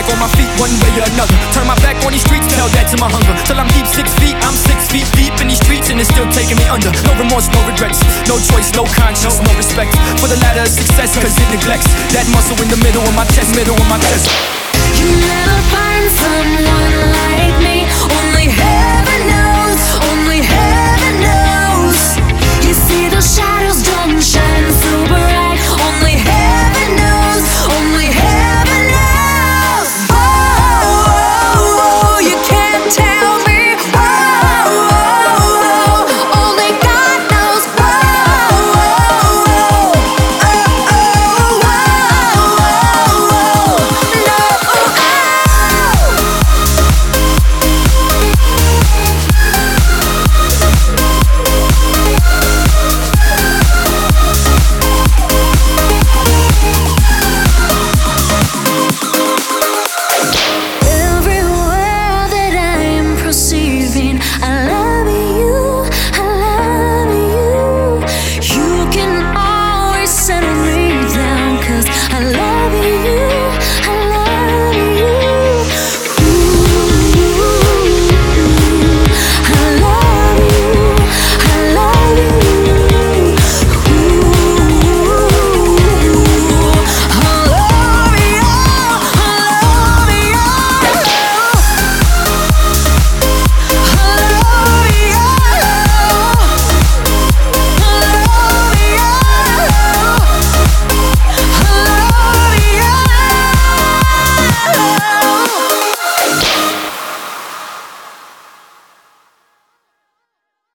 back on my feet one way or another. Turn my back on these streets, tell that to my hunger. Till I'm deep 6 feet, I'm 6 feet deep in these streets, and it's still taking me under. No remorse, no regrets, no choice, no conscience, no respect for the ladder of success, cause it neglects that muscle in the middle of my chest, middle of my chest. You never find someone like me. Only heaven knows, only heaven knows. You see the shadows don't shine so bright.